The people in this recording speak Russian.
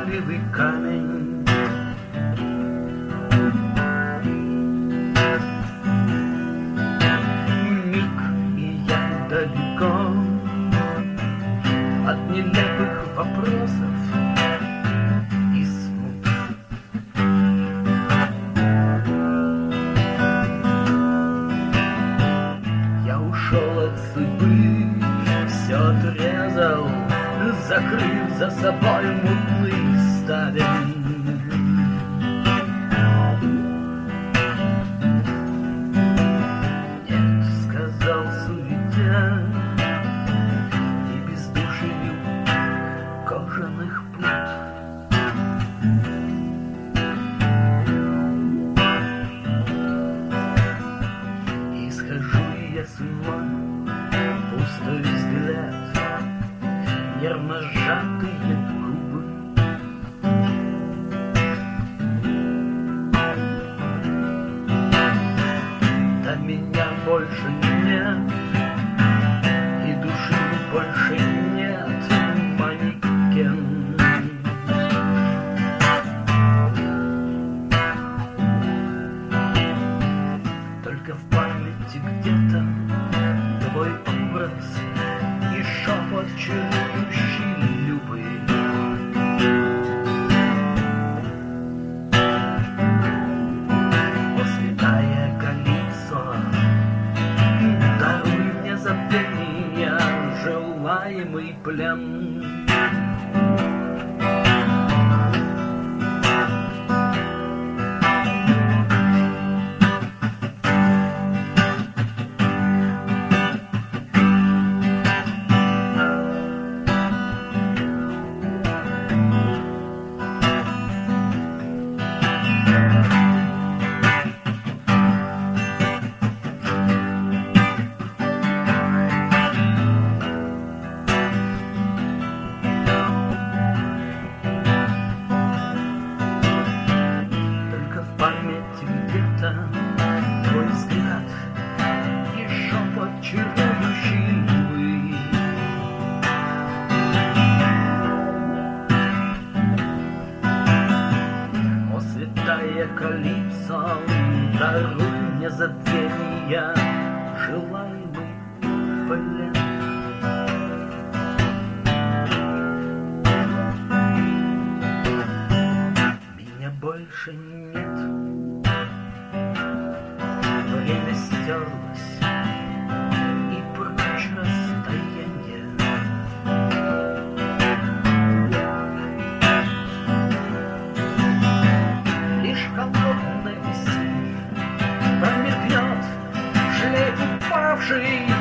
белый камень. Миг, и я далеко от нелепых вопросов и смут. Я ушел от судьбы, все отрезал, закрыв за собой мутный ставень. Нет, сказал суете и бездушию кожаных пут. И схожу я с ума, пустой взгляд, нервно сжатые губы. Да меня больше нет, и души больше нет, манекен. Только в памяти где-то твой образ и шепот чарующий любви. О, святая Калипсо, даруй мне забвение, желаемый плен. Твой взгляд и шепот чарующий любви. О, святая Калипсо, даруй мне забвения, желаемый плен. Меня больше нет. Время стерлось, и прочь расстояние. Лишь холодной весны промелькнет шлейф упавший